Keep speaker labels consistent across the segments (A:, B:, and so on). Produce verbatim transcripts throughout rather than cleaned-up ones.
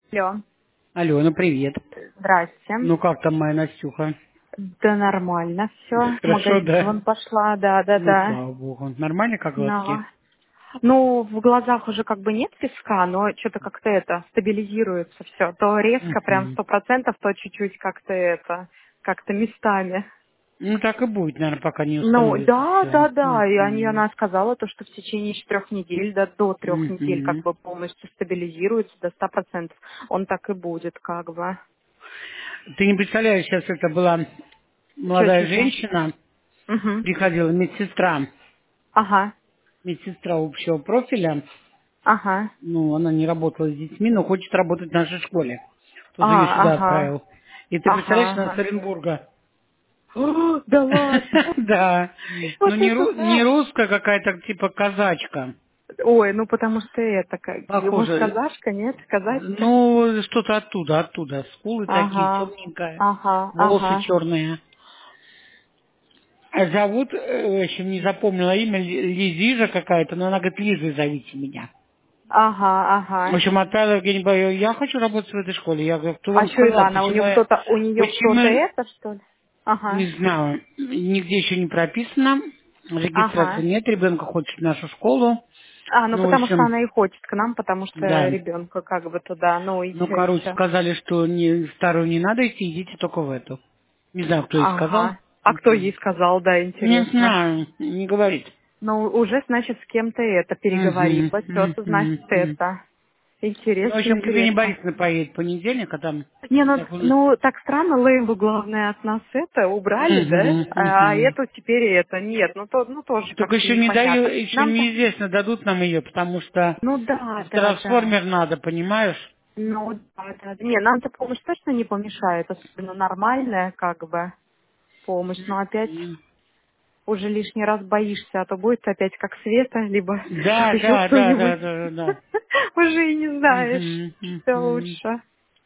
A: Алло,
B: Алена, привет.
A: здрасте.
B: Ну как там моя Настюха?
A: Да нормально все. В
B: Хорошо,
A: магазин
B: да?
A: вон пошла, да, да,
B: Ну,
A: да.
B: слава богу. Нормально, как
A: Но,
B: глазки?
A: ну, в глазах уже как бы нет песка, но что-то как-то это стабилизируется все. То резко, прям
B: Мгм.
A: сто процентов, то чуть-чуть как-то это, как-то местами.
B: Ну, так и будет, наверное, пока не
A: Ну,
B: установится
A: да,
B: все.
A: да, да. И они, она сказала то, что в течение четырех недель, да, до трех недель как бы полностью стабилизируется до ста процентов. Он так и будет, как бы.
B: Ты не представляешь, сейчас это была молодая
A: Че-че-че?
B: женщина,
A: Угу.
B: приходила медсестра,
A: Ага,
B: медсестра общего профиля,
A: ага.
B: ну, она не работала с детьми, но хочет работать в нашей школе. Кто-то ее
A: А,
B: сюда
A: ага,
B: отправил. И ты представляешь,
A: ага,
B: она с
A: ага.
B: Оренбурга.
A: О, да ладно.
B: Да. Ну,
A: Вот
B: не,
A: это
B: ру- не
A: да.
B: русская какая-то, типа казачка.
A: Ой, ну потому что это, как, может,
B: Похоже.
A: казашка, нет? Казачка?
B: Ну, что-то оттуда, оттуда. Скулы такие,
A: Ага,
B: темненькая,
A: ага,
B: волосы
A: ага,
B: черные. А зовут, э, в общем, не запомнила имя, Ли- Лизижа какая-то, но она говорит, Лизой зовите меня.
A: ага,
B: В
A: ага.
B: общем, отправила где-нибудь, я хочу работать в этой школе. Я говорю, кто
A: А
B: вам
A: что это
B: сказал,
A: она? У
B: почему
A: нее
B: я,
A: кто-то, у нее кто-то
B: почему,
A: это, что ли? Ага,
B: не знаю, нигде еще не прописано, регистрации
A: ага.
B: нет, ребенка хочет в нашу школу.
A: А, ну
B: Ну, в
A: потому что
B: общем,
A: она и хочет к нам, потому что
B: да.
A: ребенка как бы туда, ну и
B: Ну,
A: че, и
B: короче,
A: че.
B: сказали, что не, в старую не надо идти, идите только в эту. Не знаю, кто ей сказал.
A: Ага. А кто ей сказал, да,
B: Не
A: интересно.
B: знаю, не говорит.
A: Ну, уже, значит, с кем-то это
B: Мгм,
A: переговорила. Что-то,
B: мгм,
A: значит,
B: мгм.
A: это.
B: Ну, в
A: Интересно,
B: общем, к Евгении
A: интересно.
B: Борисовне поедет в понедельник, а там...
A: Не, ну,
B: Так он...
A: ну, так странно, Лейву, главное, от нас это убрали, да?
B: Мгм,
A: А
B: мгм.
A: эту теперь это. Нет, ну, то, ну тоже
B: Только
A: как-то
B: еще не даю,
A: непонятно.
B: еще
A: Нам-то,
B: неизвестно, дадут нам ее, потому что
A: ну да,
B: в
A: да, да.
B: трансформер надо, понимаешь?
A: Ну, да, да. Не, нам-то помощь точно не помешает, особенно нормальная, как бы, помощь. Но опять
B: М.
A: уже лишний раз боишься, а то будет опять как Света, либо как
B: Да,
A: еще
B: да, да,
A: кто-нибудь.
B: да, да, да.
A: Уже и не знаешь,
B: Мгм,
A: что
B: мгм.
A: лучше.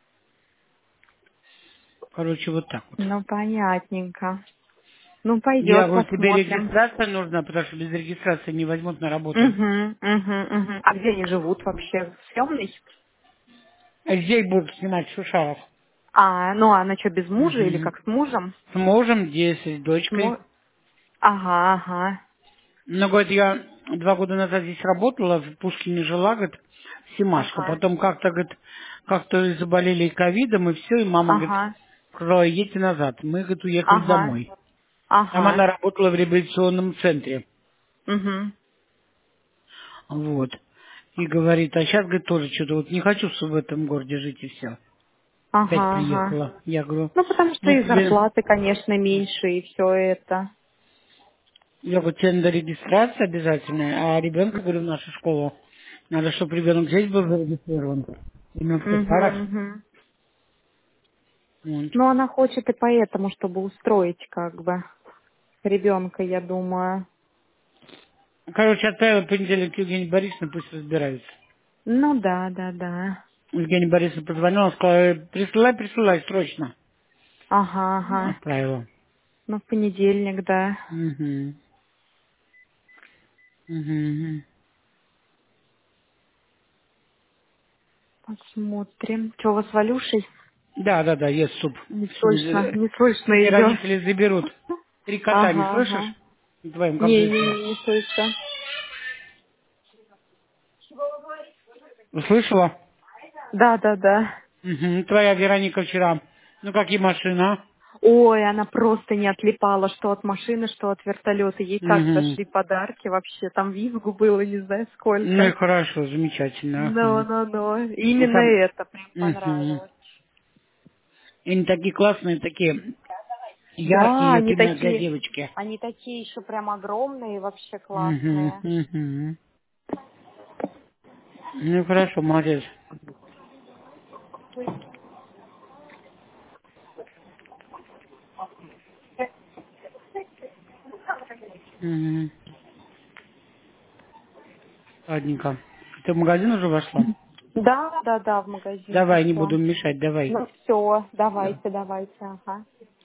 B: Короче, вот так вот.
A: Ну, понятненько. Ну,
B: Я
A: пойдет,
B: говорю, тебе
A: посмотрим.
B: регистрация нужна, потому что без регистрации не возьмут на работу.
A: Угу, угу, угу. А где они живут вообще? В съемной?
B: А здесь будут снимать Шушаров.
A: А, ну, а она что, без мужа или
B: Мгм.
A: как с мужем?
B: С мужем, десять, с
A: С му-
B: дочкой.
A: Ага, ага,
B: Ну, говорит, я два года назад здесь работала, в Пушкине жила, говорит, Симашко.
A: ага,
B: Потом как-то, говорит, как-то заболели ковидом, и все, и мама, говорит,
A: ага,
B: сказала, едьте назад. Мы, говорит, уехали
A: ага,
B: домой. Там
A: ага.
B: она работала в реабилитационном центре.
A: Угу.
B: Вот. И говорит, а сейчас, говорит, тоже что-то, вот не хочу в этом городе жить, и все. Опять
A: Ага, ага.
B: приехала. Я говорю,
A: Ну, потому что
B: ну
A: и
B: тебе,
A: зарплаты, конечно, меньше, и все это.
B: я говорю, тебе надо регистрация обязательная, а ребенка, говорю, в нашу школу, надо, чтобы ребенок здесь был зарегистрирован. Именно в
A: Угу,
B: Кустарах.
A: угу.
B: Вот.
A: Ну, она хочет и поэтому, чтобы устроить, как бы, ребенка, я думаю.
B: Короче, отправила в понедельник Евгению Борисовну, пусть разбираются.
A: Ну, да, да, да.
B: Евгения Борисовна позвонила, сказала, присылай, присылай, срочно.
A: Ага, ага.
B: Отправила.
A: Ну, в понедельник, да.
B: Угу. Угу.
A: Посмотрим. Что, у вас с Валюшей?
B: Да, да, да, ест суп.
A: Не слышно,
B: Все
A: не слышно ее.
B: родители заберут. Три кота, не
A: Ага,
B: слышишь?
A: ага.
B: В твоем
A: Не, не,
B: компьютере.
A: не, не слышно.
B: Услышала?
A: Да, да, да.
B: Угу. Твоя Вероника вчера. Ну, какие машины?
A: Ой, она просто не отлипала, что от машины, что от вертолета. Ей так
B: Угу.
A: зашли подарки вообще. Там визгу было не знаю
B: Ну и
A: сколько.
B: хорошо, замечательно.
A: Но,
B: Ага.
A: но, но.
B: И
A: Именно
B: там...
A: это прям
B: Угу.
A: понравилось.
B: Они такие классные, такие
A: Да,
B: яркие, вот
A: они
B: именно для
A: такие,
B: девочки.
A: они такие еще прям огромные, вообще
B: Угу.
A: классные.
B: Угу. Ну хорошо, молодец. Угу. Ладненько. Ты в магазин уже вошла?
A: Да, да, да, в магазин
B: Давай, не
A: пошла.
B: буду мешать, давай.
A: Ну все,
B: Да.
A: давайте, давайте, ага.